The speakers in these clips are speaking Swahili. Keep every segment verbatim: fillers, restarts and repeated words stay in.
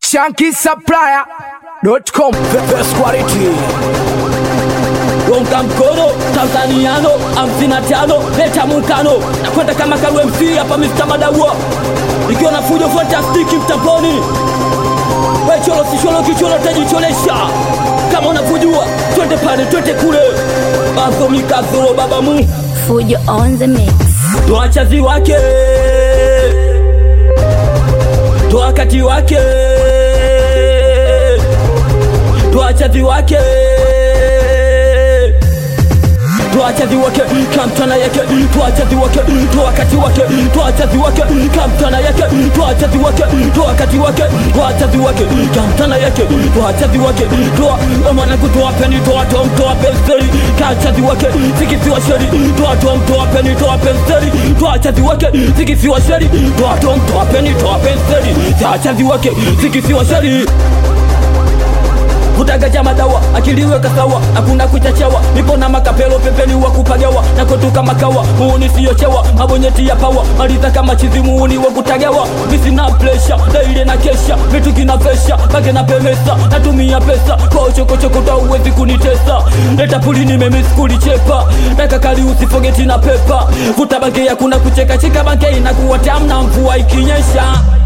Shanky Supplier dot com. The best quality. Wonga mkono Tanzaniano hamsini na tano leta mukano na kwenda kama Karu M C hapa mister Madawa ikiwa na fujo fantastic mtaponi wewe cholo si cholo kicholo tajicholesha kama unavujua twende pale twende kule bazo mikazo baba mu Fujo on the mix. tuachazi wake tuakati wake tuachazi wake tuachazi wake kamtana yake tuachazi wake tuakati wake tuachazi wake kamtana yake tuachazi wake tuakati wake tuachazi wake kamtana yake tuachazi wake toa mwana kutoa peni toa tom toa penseli kachazi wake sikisiwa sheri toa tom toa peni toa penseli tuachazi wake sikisiwa sheri toa tom toa peni toa penseli kachazi wake sikisiwa sheri Kutaga jama dawa, akiliwe kasawa, hakuna kuchachawa. Nipo na makapelo pepeni wa kupagawa, na kotuka makawa, muuni siyo chawa. Mabonyeti ya pawa, maliza kama chizi muuni wa kutagawa. Misi na plesha, daile na kesha, vitu kina fesha, bage na pemesa. Natumia pesa, kwa uchoko choko ta uwezi kunitesa. Leta puli nimemisi kulichepa, meka kali usifogeti na pepa. Vuta bage ya kuna kucheka cheka bage inakuwa tamu na mvua ikinyesha.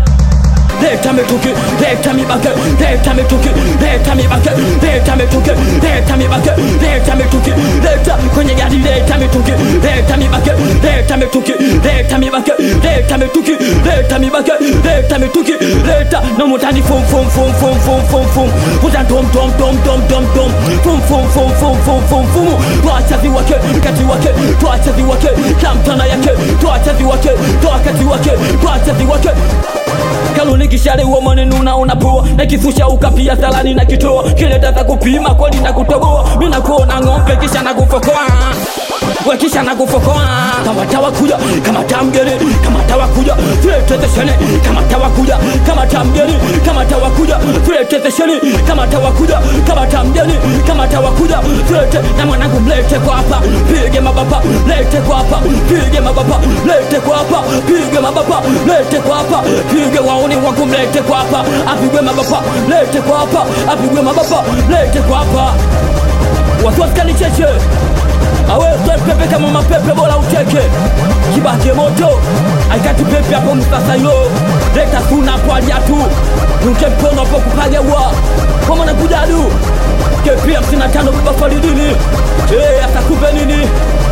Leta mituki, leta mibake, leta mituki, leta mibake, leta mituki, leta mibake, leta mituki, leta kwenye gari leta mituki, leta mibake, leta mituki, leta mibake, leta mituki, leta mibake, leta mituki, leta no mutani fum fum fum fum fum fum fum, utan tom tom tom tom tom tom, fum fum fum fum fum fum fum, tuachazi wake, kati wake, tuachazi wake, kamtana yake, tuachazi wake, tuakati wake, tuachazi wake. Kaluni kishale uo manenu na unapua na kifusha ukapia salani na kitoa kile data kupima kweli na kutoboa mina kuona ngombe kisha na kufokoa we kisha na kufokoa kama tawa kuja kama tamgeni kama tawa kuja tulete shene kama tawa kuja kama tamgeni kama tawa kuja tulete shene kama tawa kuja kama tamgeni kama tawa kuja tulete na mwanangu mlete kwa hapa pige mababa lete kwa hapa pige mababa lete kwa hapa pige mababa lete kwa hapa pige waone wangu mlete kwa hapa apigwe mababa lete kwa hapa apigwe mababa lete kwa hapa watu wasikani cheche awe soe pepe kama mapepe bora uteke kibake moto aikati pepe hapo msasa yo leta suna kwa jatu nuke mkono hapo kupagewa kwa mwana kujadu kepi hamsini na tano baba faridini eh atakupe nini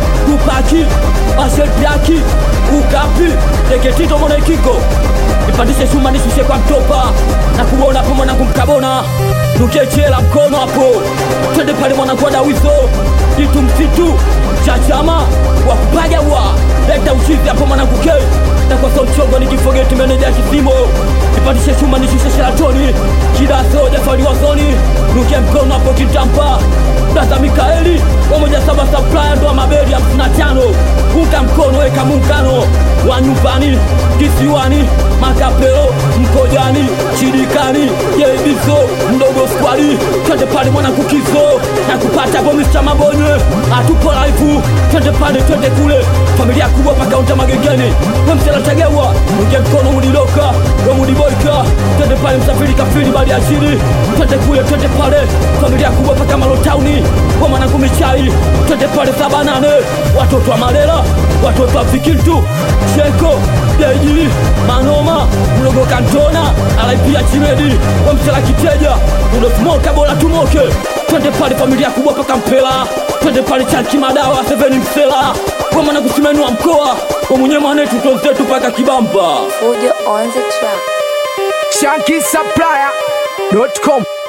kupaki ashepiaki ukapi teketito mwana ikiko nipandishe shuma nishushe kwa mtopa na kuona hapo mwana kumkabona nukechela mkono hapo twende pale mwana kwa dawizo itu msitu chachama wa kupagawa leta uchizi hapo mwana kuke na kwa sauti chongo nikifogeti meneja ya kisimo nipandishe shuma nishushe sheratoni kida soja fali wazoni nuke mkono hapo kitampa Dasa Mikaeli Wamoja saba supplier ndo mabeli hamsini na tano Unka mkono weka munkano Wanyumbani, kisiwani, makapelo, mkojani, chidikani Yebizo, mdogo squali Twende pale mwana kukizo Na kupata bomista mabonye Atupo laifu, twende pale twende kule Familia kubwa paka unta magengeni Wemsela tagewa, unge mkono uliloka Wamudiboika, twende pale msafiri kafiri bali ashiri Twende kule, twende pale Familia kubwa paka malotauni Kwa mwana kumichai, twende pale saba nane Watoto wa Malela, watoto wa Fikiltu Sheko, Deji, Manoma, Mlogo Kantona Alaipia Chimedi, Wamsela Kiteja Unosmoka bola tumoke Twende pale familia kubwa paka Mpela Twende pale Chanki Madawa, Seveni Msela Kwa mwana kusimenu wa mkoa Kwa mwenye manetu tonzetu paka Kibamba Fujo on the track. Shanky Supplier dot com.